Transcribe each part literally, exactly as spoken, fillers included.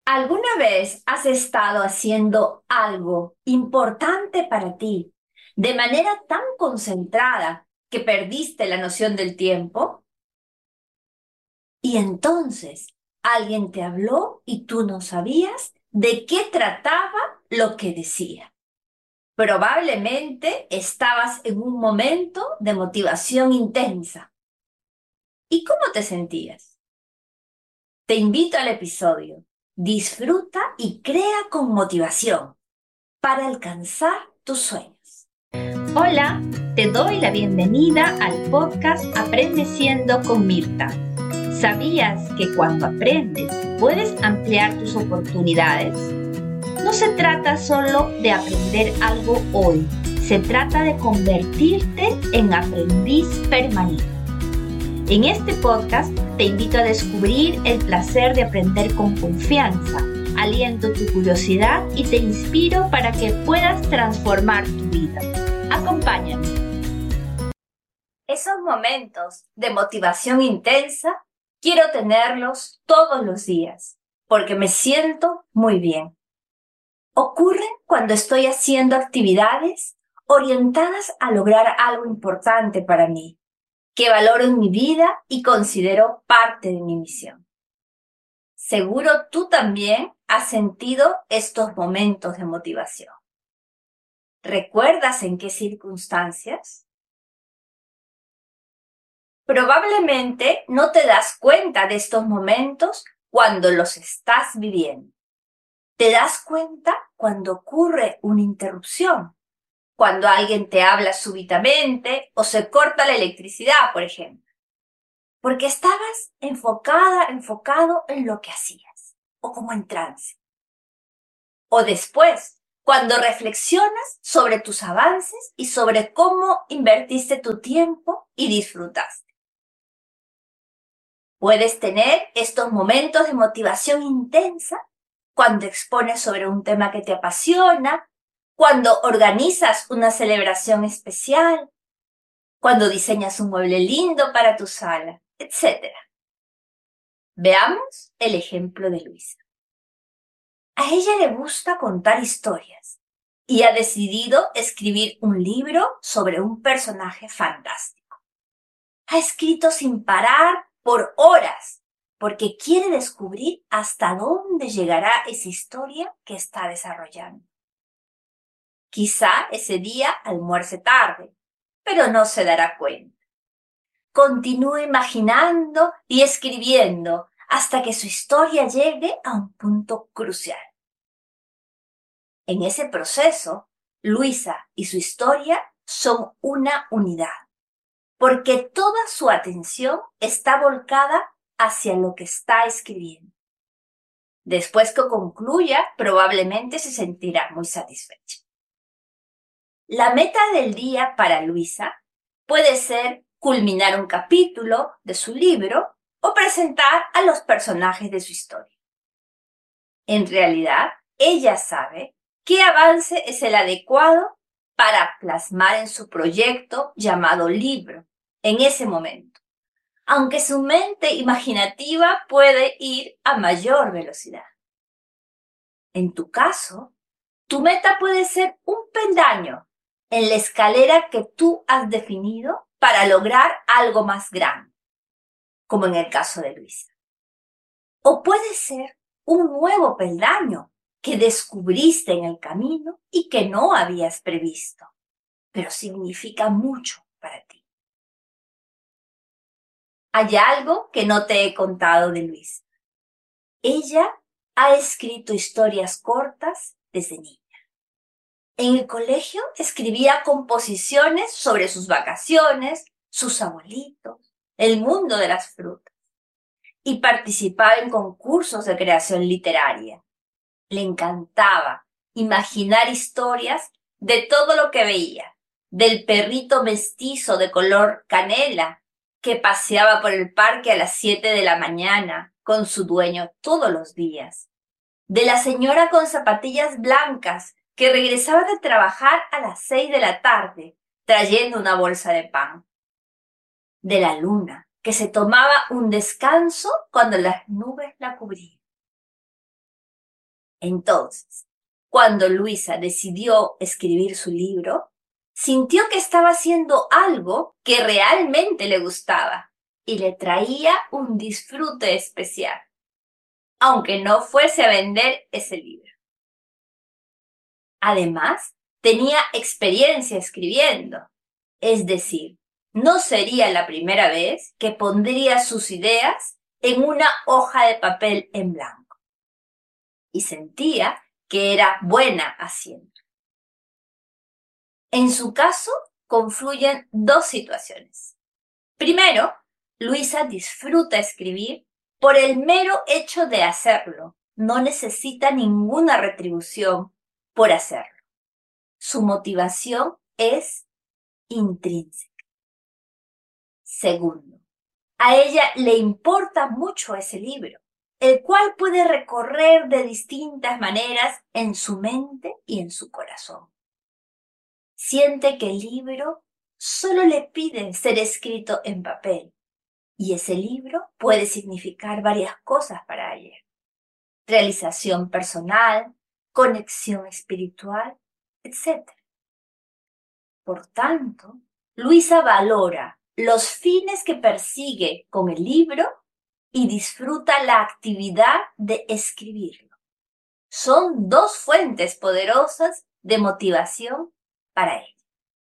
¿Alguna vez has estado haciendo algo importante para ti de manera tan concentrada que perdiste la noción del tiempo? Y entonces alguien te habló y tú no sabías de qué trataba lo que decía. Probablemente estabas en un momento de motivación intensa. ¿Y cómo te sentías? Te invito al episodio. Disfruta y crea con motivación para alcanzar tus sueños. Hola, te doy la bienvenida al podcast Aprende siendo con Mirta. ¿Sabías que cuando aprendes puedes ampliar tus oportunidades? No se trata solo de aprender algo hoy, se trata de convertirte en aprendiz permanente. En este podcast te invito a descubrir el placer de aprender con confianza, aliento tu curiosidad y te inspiro para que puedas transformar tu vida. Acompáñame. Esos momentos de motivación intensa quiero tenerlos todos los días porque me siento muy bien. Ocurre cuando estoy haciendo actividades orientadas a lograr algo importante para mí, que valoro en mi vida y considero parte de mi misión. Seguro tú también has sentido estos momentos de motivación. ¿Recuerdas en qué circunstancias? Probablemente no te das cuenta de estos momentos cuando los estás viviendo. Te das cuenta cuando ocurre una interrupción, cuando alguien te habla súbitamente o se corta la electricidad, por ejemplo, porque estabas enfocada, enfocado en lo que hacías, o como en trance. O después, cuando reflexionas sobre tus avances y sobre cómo invertiste tu tiempo y disfrutaste. Puedes tener estos momentos de motivación intensa cuando expones sobre un tema que te apasiona, cuando organizas una celebración especial, cuando diseñas un mueble lindo para tu sala, etcétera. Veamos el ejemplo de Luisa. A ella le gusta contar historias y ha decidido escribir un libro sobre un personaje fantástico. Ha escrito sin parar por horas porque quiere descubrir hasta dónde llegará esa historia que está desarrollando. Quizá ese día almuerce tarde, pero no se dará cuenta. Continúa imaginando y escribiendo hasta que su historia llegue a un punto crucial. En ese proceso, Luisa y su historia son una unidad, porque toda su atención está volcada hacia lo que está escribiendo. Después que concluya, probablemente se sentirá muy satisfecha. La meta del día para Luisa puede ser culminar un capítulo de su libro o presentar a los personajes de su historia. En realidad, ella sabe qué avance es el adecuado para plasmar en su proyecto llamado libro en ese momento, aunque su mente imaginativa puede ir a mayor velocidad. En tu caso, tu meta puede ser un peldaño en la escalera que tú has definido para lograr algo más grande, como en el caso de Luisa. O puede ser un nuevo peldaño que descubriste en el camino y que no habías previsto, pero significa mucho para ti. Hay algo que no te he contado de Luisa. Ella ha escrito historias cortas desde niña. En el colegio escribía composiciones sobre sus vacaciones, sus abuelitos, el mundo de las frutas, y participaba en concursos de creación literaria. Le encantaba imaginar historias de todo lo que veía, del perrito mestizo de color canela que paseaba por el parque a las siete de la mañana con su dueño todos los días, de la señora con zapatillas blancas que regresaba de trabajar a las seis de la tarde trayendo una bolsa de pan, de la luna que se tomaba un descanso cuando las nubes la cubrían. Entonces, cuando Luisa decidió escribir su libro, sintió que estaba haciendo algo que realmente le gustaba y le traía un disfrute especial, aunque no fuese a vender ese libro. Además, tenía experiencia escribiendo, es decir, no sería la primera vez que pondría sus ideas en una hoja de papel en blanco. Y sentía que era buena haciendo. En su caso, confluyen dos situaciones. Primero, Luisa disfruta escribir por el mero hecho de hacerlo. No necesita ninguna retribución por hacerlo. Su motivación es intrínseca. Segundo, a ella le importa mucho ese libro, el cual puede recorrer de distintas maneras en su mente y en su corazón. Siente que el libro solo le pide ser escrito en papel, y ese libro puede significar varias cosas para ella. Realización personal, conexión espiritual, etcétera. Por tanto, Luisa valora los fines que persigue con el libro y disfruta la actividad de escribirlo. Son dos fuentes poderosas de motivación para ella.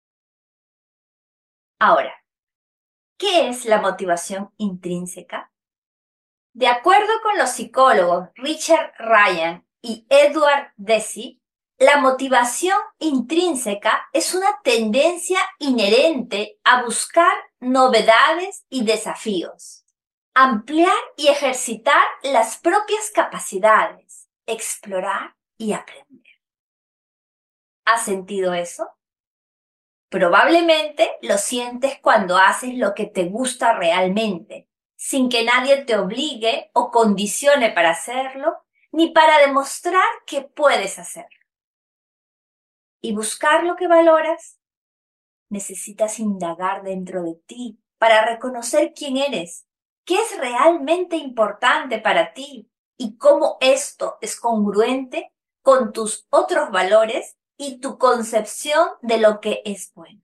Ahora, ¿qué es la motivación intrínseca? De acuerdo con los psicólogos Richard Ryan y Edward Deci, la motivación intrínseca es una tendencia inherente a buscar novedades y desafíos, ampliar y ejercitar las propias capacidades, explorar y aprender. ¿Has sentido eso? Probablemente lo sientes cuando haces lo que te gusta realmente, sin que nadie te obligue o condicione para hacerlo, ni para demostrar que puedes hacerlo. Y buscar lo que valoras, necesitas indagar dentro de ti para reconocer quién eres, qué es realmente importante para ti y cómo esto es congruente con tus otros valores y tu concepción de lo que es bueno.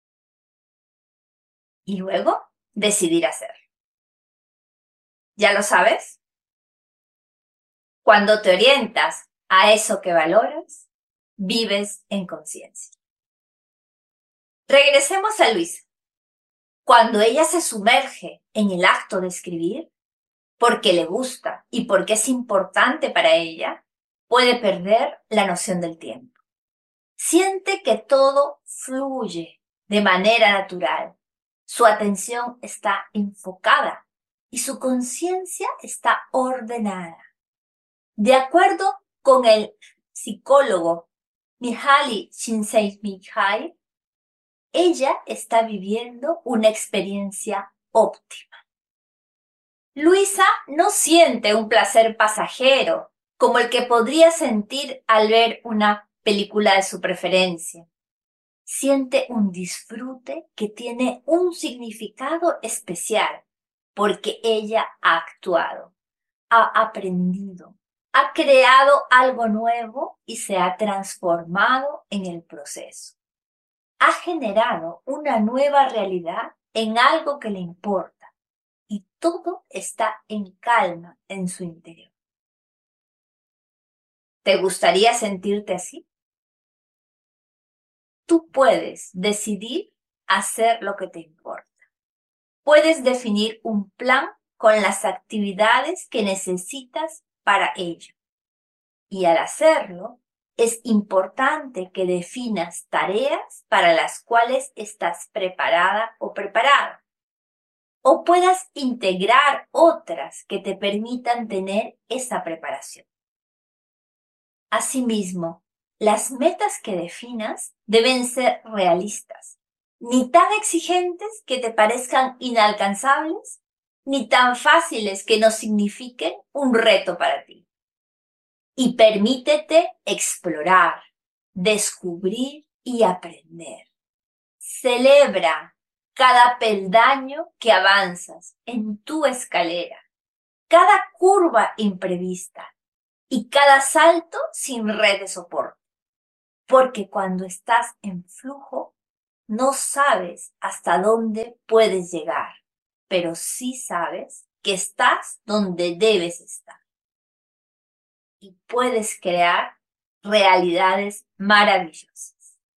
Y luego, decidir hacerlo. ¿Ya lo sabes? Cuando te orientas a eso que valoras, vives en conciencia. Regresemos a Luisa. Cuando ella se sumerge en el acto de escribir, porque le gusta y porque es importante para ella, puede perder la noción del tiempo. Siente que todo fluye de manera natural. Su atención está enfocada y su conciencia está ordenada. De acuerdo con el psicólogo Mihaly Csikszentmihalyi, ella está viviendo una experiencia óptima. Luisa no siente un placer pasajero como el que podría sentir al ver una película de su preferencia. Siente un disfrute que tiene un significado especial porque ella ha actuado, ha aprendido, ha creado algo nuevo y se ha transformado en el proceso. Ha generado una nueva realidad en algo que le importa y todo está en calma en su interior. ¿Te gustaría sentirte así? Tú puedes decidir hacer lo que te importa. Puedes definir un plan con las actividades que necesitas para ello. Y al hacerlo, es importante que definas tareas para las cuales estás preparada o preparado. O puedas integrar otras que te permitan tener esa preparación. Asimismo, las metas que definas deben ser realistas, ni tan exigentes que te parezcan inalcanzables, ni tan fáciles que no signifiquen un reto para ti. Y permítete explorar, descubrir y aprender. Celebra cada peldaño que avanzas en tu escalera, cada curva imprevista, y cada salto sin red de soporte. Porque cuando estás en flujo, no sabes hasta dónde puedes llegar, pero sí sabes que estás donde debes estar. Y puedes crear realidades maravillosas.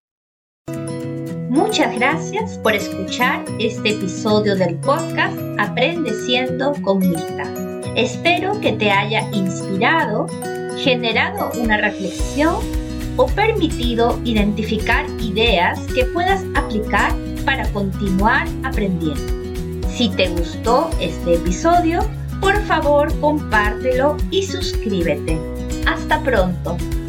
Muchas gracias por escuchar este episodio del podcast Aprende Siendo con Mirta. Espero que te haya inspirado, generado una reflexión o permitido identificar ideas que puedas aplicar para continuar aprendiendo. Si te gustó este episodio, por favor compártelo y suscríbete. Hasta pronto.